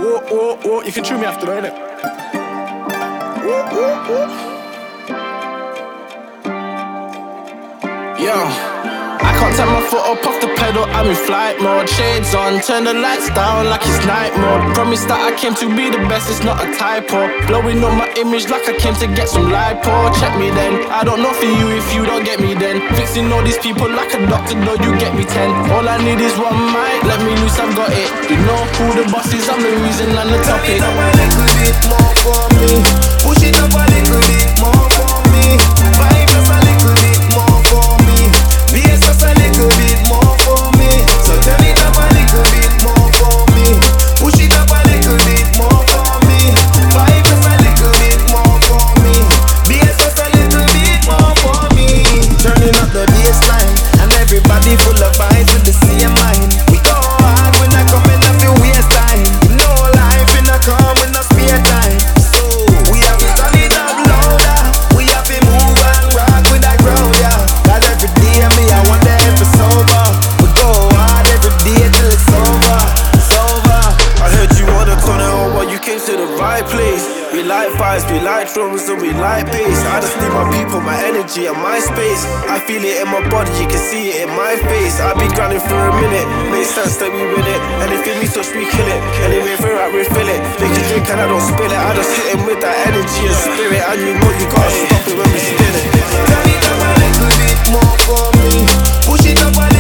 Whoa. You can chew me after, innit? Whoa. Yo, I can't take my foot up off the pedal, I'm in flight mode. Shades on, turn the lights down like it's night mode. Promise that I came to be the best, it's not a typo. Blowing up my image like I came to get some lipo. Check me then, I don't know for you if you don't get me then. Fixing all these people like a doctor, though you get me 10. All I need is one mic, let me loose, I've got it. You know who the boss is, I'm the reason and the topic. Turn it up a little bit more for me. Push it up a little bit more for me. Vibe just a little bit more for me. Bass just a little bit more for me. So turn it up a little bit more for me. Push it up a little bit more for me. Vibe just a little bit more for me. Bass just a little bit more for me. Turning up the bassline and everybody full of vibes with the same mind. We go hard when I come in a few waste time. No life in a come with no spare time. So we have to turn it up louder. We have to move and rock with that crowd, yeah. Cause every day me I wonder if it's over. We go hard every day till it's over. It's over. I heard you on the corner, oh well, you came to the right place. We like vibes, we like drums, and we like bass. I just need my people, my energy, and my space. I feel it in my body, you can see it in my face. I've been grinding for a minute, makes sense that we win it. Anything we touch, we kill it. Anyway, we're out, we fill it. Make a drink and I don't spill it. I just hit him with that energy and spirit. And you know you gotta stop it when we spin it. Turn it up a little bit more for me. Push it up a